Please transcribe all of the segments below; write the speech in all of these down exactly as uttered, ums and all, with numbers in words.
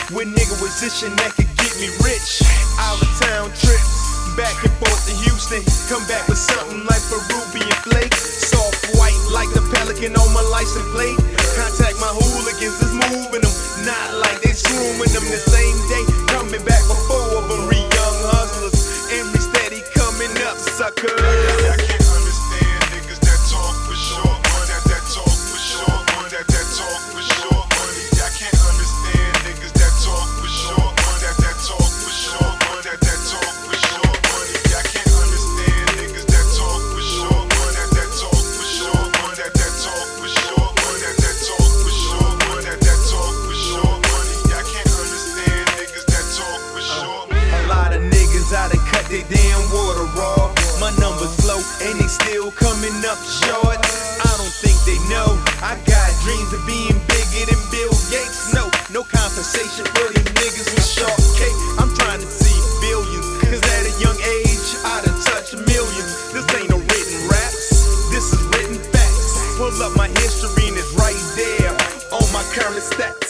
with nigga position that could get me rich. Out of town trips, back and forth to Houston. Come back with something like Peruvian flake. Soft white like the pelican on my license plate. Contact my hooligans, it's moving them. Not like they screwing them the same day. Coming back with four of them, re young hustlers. And we steady coming up, sucker. I can't understand niggas that talk for short money. That, that talk for short money. That, that talk for short money. I can't understand niggas that talk for short money. That, that talk for short money. That, that talk for short money. I can't understand niggas that talk for short money. That, that talk for short money. That, that talk for short money. That, that talk for short money. That, that talk for short money. I can't understand niggas that talk for short money. A lot of niggas out of cut they damn water raw. My numbers low and they still coming up short. I don't think they know I got dreams of being bigger than Bill Gates. No, no compensation for these niggas with short cake. I'm trying to see billions, cause at a young age I done touched millions. This ain't no written raps, this is written facts. Pull up my history and it's right there on my current stats.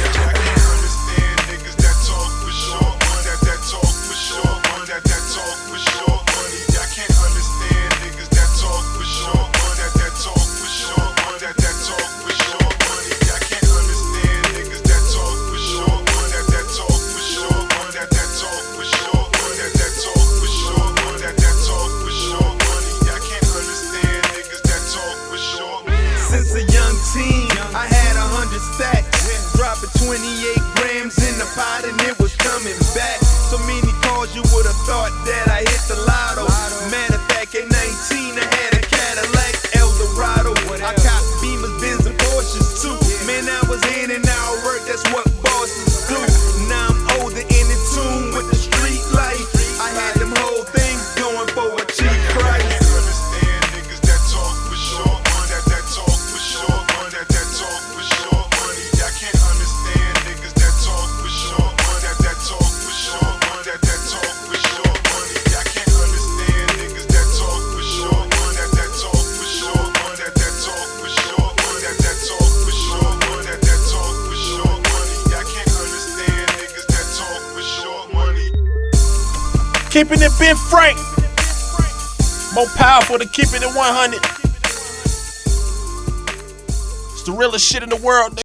Since a young teen, I had a hundred stacks, dropping twenty-eight grams in the pot and it was coming back. So many calls you would've thought that I hit the lotto. Matter of fact, at nineteen I had a Cadillac Eldorado. I copped Beamers, Benz, and Porsches too. Man, I was in and out work, that's what bosses do. Now I'm older and in tune with the street life. I had them whole things going for a cheap price. Keeping it Ben Frank, more powerful than keeping it one hundred. It's the realest shit in the world.